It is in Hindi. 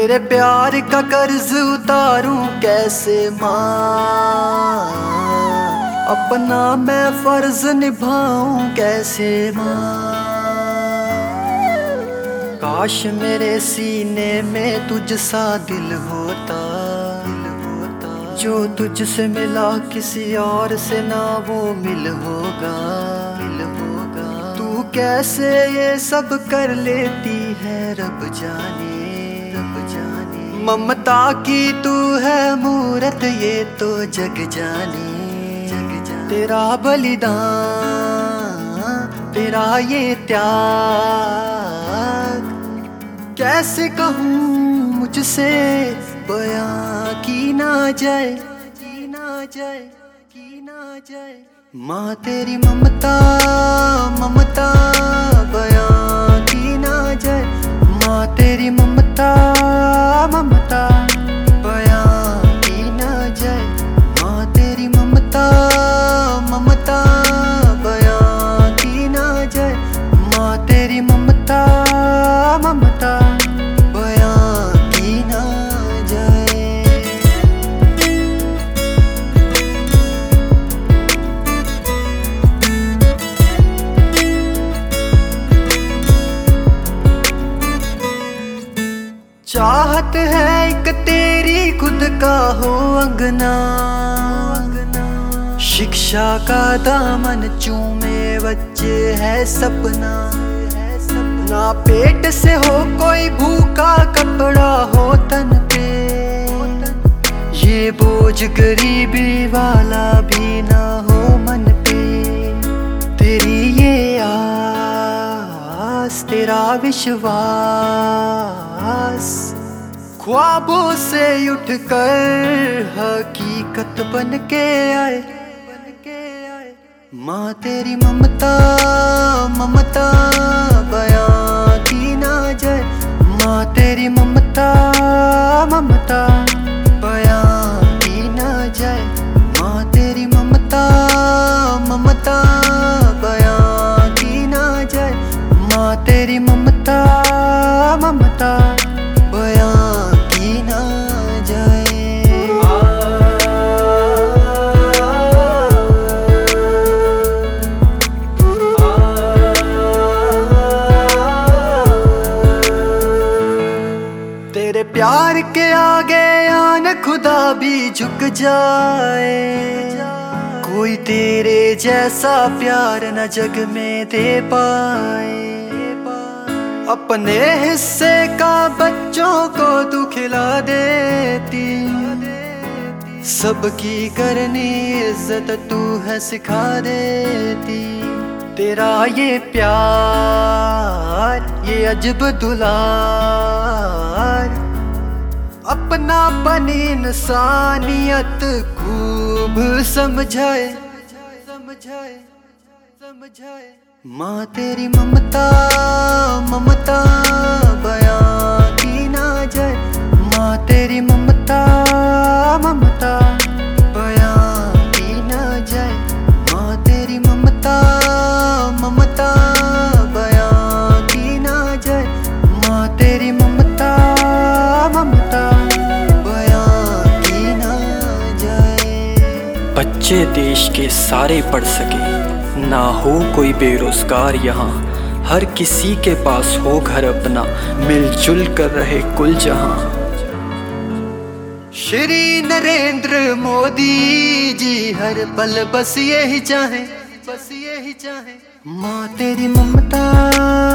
तेरे प्यार का कर्ज उतारूं कैसे माँ, अपना मैं फर्ज निभाऊं कैसे माँ। काश मेरे सीने में तुझ सा दिल होता, जो तुझसे मिला किसी और से ना वो मिल होगा। तू कैसे ये सब कर लेती है रब जाने, ममता की तू है मूरत ये तो जग जाने। तेरा बलिदान, तेरा ये त्याग, कैसे कहूँ मुझसे बयां की ना जाए, की ना जाए, की ना जाए। माँ तेरी ममता, ममता बयां की ना जाए। माँ तेरी ममता, ममता बयां की ना जाए। माँ तेरी ममता, ममता बयां की ना जाए। माँ तेरी ममता, ममता बयां की ना जाए। चाहत है एक तेरी खुद का हो अंगना, शिक्षा का दामन चूमे बच्चे है सपना। ना पेट से हो कोई भूखा कपड़ा हो तन पे, ये बोझ गरीबी वाला भी ना हो मन पे। तेरी ये आस, तेरा विश्वास, ख्वाबों से उठकर हकीकत बन के आए। माँ तेरी ममता, ममता बयां की ना जाए। माँ तेरी ममता, ममता बयां की ना जाए। माँ तेरी ममता, ममता बयां की ना जाए। माँ तेरी ममता, ममता बयां की ना जाए। तेरे प्यार के आगे आन खुदा भी झुक जाए। कोई तेरे जैसा प्यार न जग में दे पाए। अपने हिस्से का बच्चों को तू खिला देती, सबकी करनी इज्जत तू है सिखा देती। तेरा ये प्यार, ये अजब दुलार, अपनापन इंसानियत खूब समझाए, समझाए, समझाए। माँ तेरी ममता, ममता बयां की ना जाए। माँ तेरी ममता, ममता बयां की ना जाए। माँ तेरी ममता, ममता बयां की ना जाए। माँ तेरी ममता, ममता बयां की ना जाए। बच्चे देश के सारे पढ़ सके, ना हो कोई बेरोजगार यहाँ। हर किसी के पास हो घर अपना, मिलजुल कर रहे कुल जहां। श्री नरेंद्र मोदी जी हर पल बस यही चाहे, बस यही चाहे। माँ तेरी ममता,